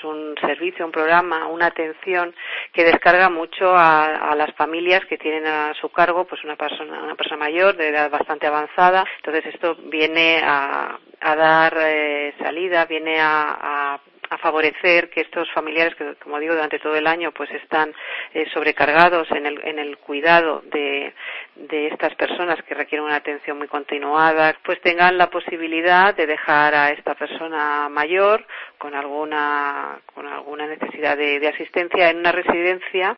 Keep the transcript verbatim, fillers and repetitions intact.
un servicio, un programa, una atención que descarga mucho a, a las familias que tienen a su cargo pues una persona, una persona mayor de edad bastante avanzada. Entonces esto viene a, a dar eh, salida, viene a, a a favorecer que estos familiares que, como digo, durante todo el año pues están eh, sobrecargados en el, en el cuidado de, de estas personas que requieren una atención muy continuada, pues tengan la posibilidad de dejar a esta persona mayor con alguna, con alguna necesidad de, de asistencia en una residencia